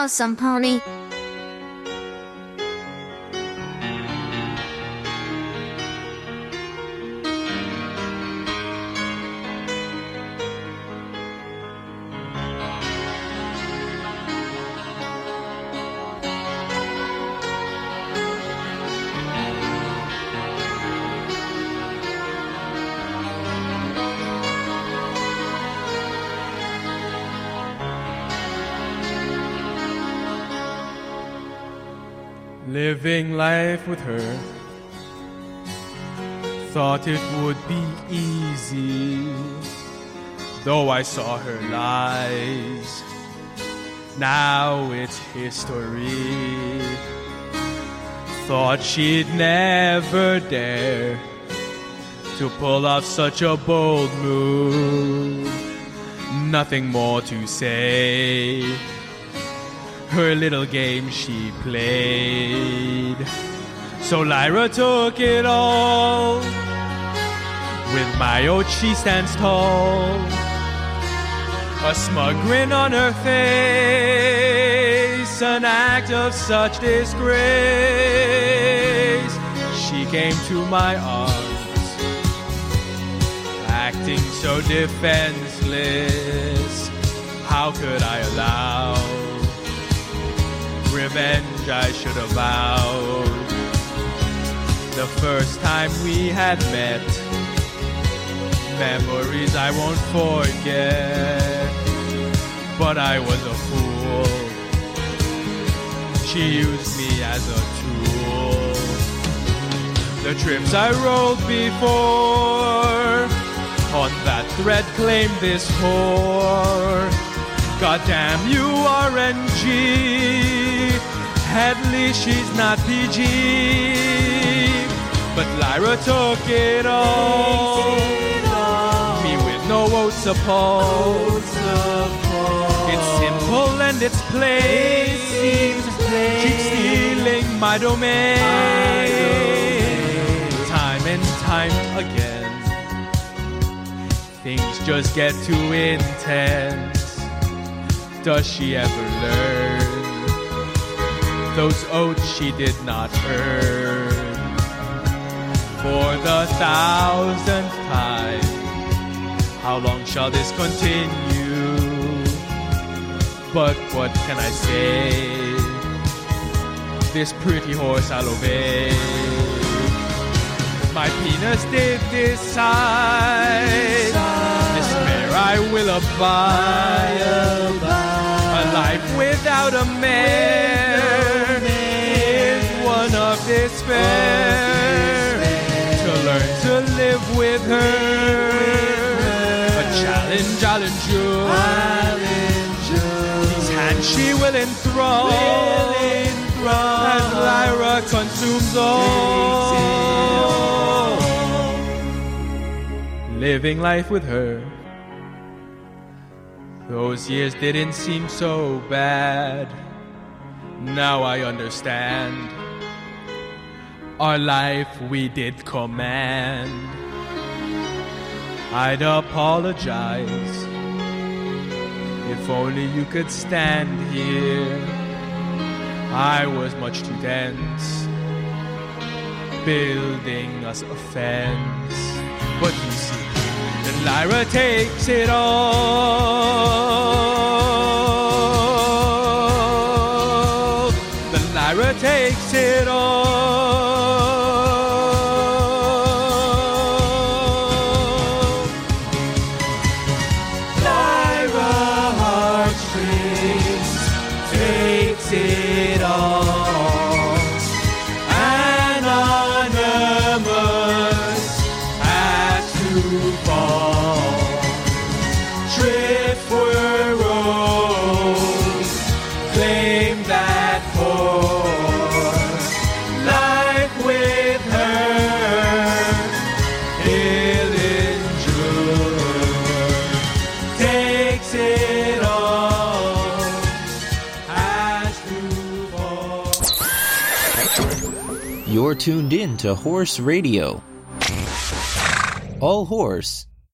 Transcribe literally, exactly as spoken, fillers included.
awesome pony. Living life with her, thought it would be easy, though I saw her lies. Now it's history. Thought she'd never dare to pull off such a bold move. Nothing more to say. Her little game she played. So Lyra took it all. With my oath she stands tall, a smug grin on her face, an act of such disgrace. She came to my arms, acting so defenseless. How could I allow revenge I should have vowed? The first time we had met, memories I won't forget. But I was a fool. She used me as a tool. The trips I rolled before on that thread claimed this whore. Goddamn you, R N G. At least she's not P G. But Lyra took it all. Me with no oaths upon. It's simple and it's plain. She's stealing my domain. Time and time again, things just get too intense. Does she ever learn those oaths she did not earn? For the thousandth time, how long shall this continue? But what can I say? This pretty horse I'll obey. My penis did decide, despair I will abide. A life without a mare is one of despair. To learn to live with her, a challenge I'll endure. These hands she will enthrall, as Lyra consumes all. Living life with her, those years didn't seem so bad. Now I understand. Our life we did command. I'd apologize if only you could stand here. I was much too dense, building us a fence. But you see, then Lyra takes it all. Then Lyra takes it all. Lyra heartstrings takes it all. Anonymous has to fall. Driftwood Rose, claim that horse. Life with her, he'll endure. Takes it all, has to fall. You're tuned in to Horse Radio. All horse,